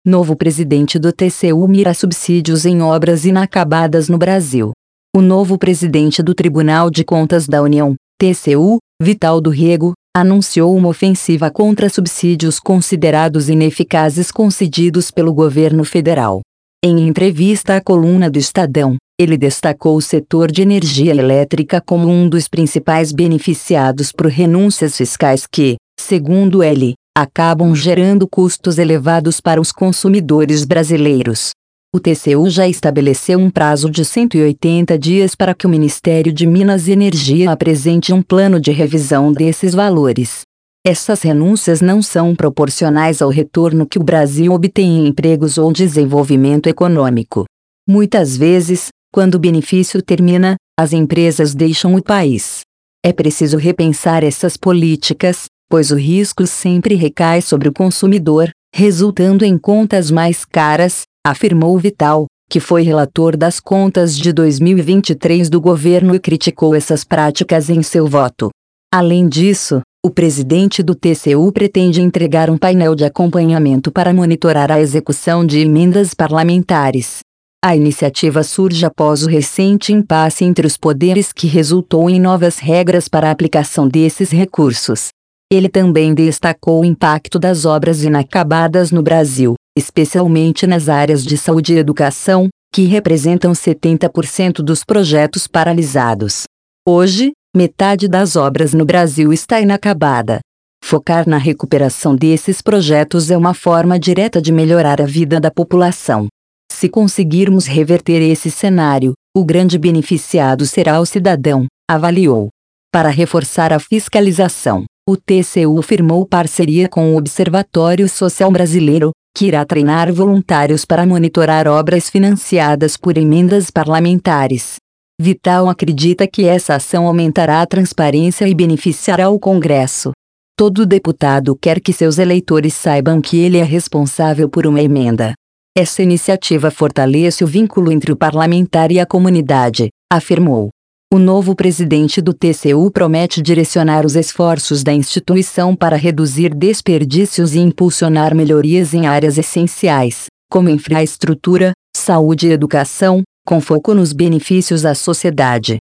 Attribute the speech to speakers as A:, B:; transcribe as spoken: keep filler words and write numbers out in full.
A: Novo presidente do T C U mira subsídios em obras inacabadas no Brasil. O novo presidente do Tribunal de Contas da União, T C U, Vital do Rego, anunciou uma ofensiva contra subsídios considerados ineficazes concedidos pelo governo federal. Em entrevista à coluna do Estadão, ele destacou o setor de energia elétrica como um dos principais beneficiados por renúncias fiscais que, segundo ele, acabam gerando custos elevados para os consumidores brasileiros. O T C U já estabeleceu um prazo de cento e oitenta dias para que o Ministério de Minas e Energia apresente um plano de revisão desses valores. Essas renúncias não são proporcionais ao retorno que o Brasil obtém em empregos ou desenvolvimento econômico. Muitas vezes, quando o benefício termina, as empresas deixam o país. É preciso repensar essas políticas, pois o risco sempre recai sobre o consumidor, resultando em contas mais caras, afirmou Vital, que foi relator das contas de dois mil e vinte e três do governo e criticou essas práticas em seu voto. Além disso, o presidente do T C U pretende entregar um painel de acompanhamento para monitorar a execução de emendas parlamentares. A iniciativa surge após o recente impasse entre os poderes que resultou em novas regras para a aplicação desses recursos. Ele também destacou o impacto das obras inacabadas no Brasil, especialmente nas áreas de saúde e educação, que representam setenta por cento dos projetos paralisados. Hoje, metade das obras no Brasil está inacabada. Focar na recuperação desses projetos é uma forma direta de melhorar a vida da população. Se conseguirmos reverter esse cenário, o grande beneficiado será o cidadão, avaliou. Para reforçar a fiscalização, o T C U firmou parceria com o Observatório Social Brasileiro, que irá treinar voluntários para monitorar obras financiadas por emendas parlamentares. Vital acredita que essa ação aumentará a transparência e beneficiará o Congresso. Todo deputado quer que seus eleitores saibam que ele é responsável por uma emenda. Essa iniciativa fortalece o vínculo entre o parlamentar e a comunidade, afirmou. O novo presidente do T C U promete direcionar os esforços da instituição para reduzir desperdícios e impulsionar melhorias em áreas essenciais, como infraestrutura, saúde e educação, com foco nos benefícios à sociedade.